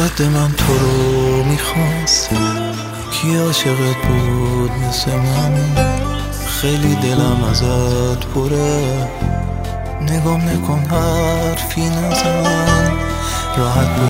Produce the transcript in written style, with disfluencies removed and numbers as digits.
قد من تو رو میخواست، کی عاشقت بود مثل من؟ خیلی دلم ازت پره، نگام نکن حرفی نزن، راحت